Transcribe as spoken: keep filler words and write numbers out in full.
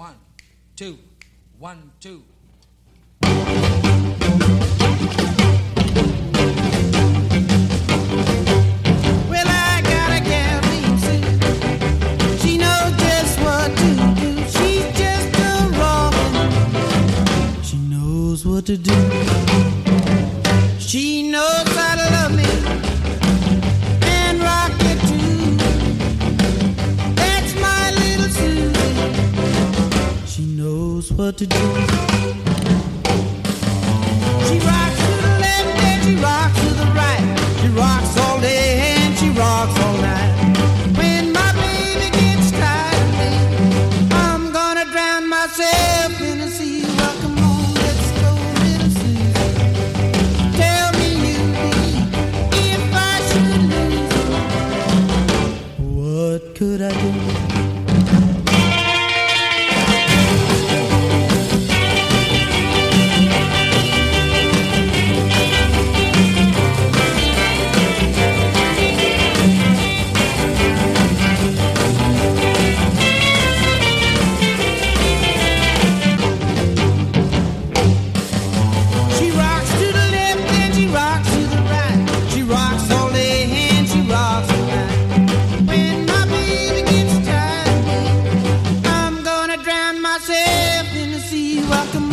One, two, one, two. Well, I got a gal named Sue. She knows just what to do. She's just a robin. She knows what to do. She knows how to love me and rock it too. That's my little Susie. She knows what to do. She rocks to the left and she rocks to the right. She rocks all day and she rocks all night. When my baby gets tired of me, I'm gonna drown myself in the sea. Well, come on, let's go, little Susie. Tell me you be if I should lose you. What could I do? She rocks to the left and she rocks to the right. She rocks all day and she rocks all night. When my baby gets tired of me, I'm gonna drown myself in the sea. Welcome